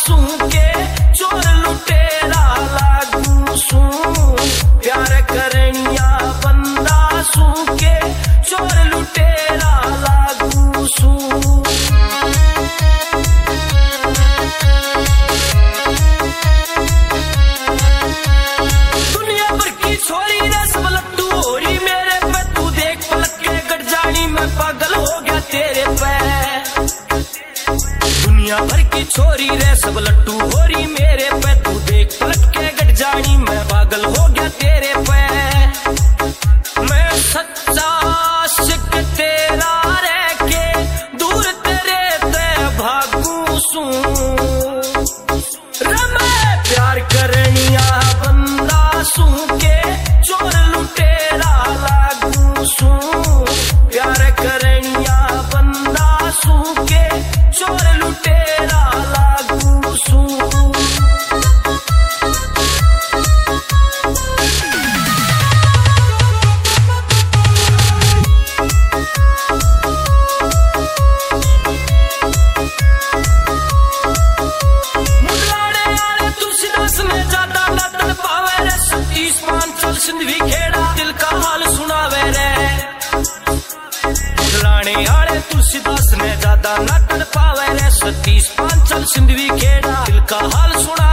सू के चोर लुटेरा लागू सू प्यार करनिया बंदा सू के चोर लुटेरा लागू सू। दुनिया भर की छोरी रस लट्टू हो रही मेरे पे, तू देख पलट के गट जानी मैं पागल हो गया तेरे पे। दुनिया भर की छोरी रे सब लट्टू हो रही मेरे पे, तू देख पलट के गट जानी मैं पागल हो गया तेरे पे। मैं सच्चा आशिक तेरा रह के दूर तेरे ते भागू सू रे मैं प्यार करनिया बंदा सू के चोर लुटेरा लागू सू प्यार करनिया बंदा सू के चोर लुटेरा लागू सू। सिंधवी खेड़ा दिल का हाल सुनावे रे, लाने आले तुलसीदास ने ज्यादा न कर पावे रे। 37 सिंधवी खेड़ा दिल का हाल सुना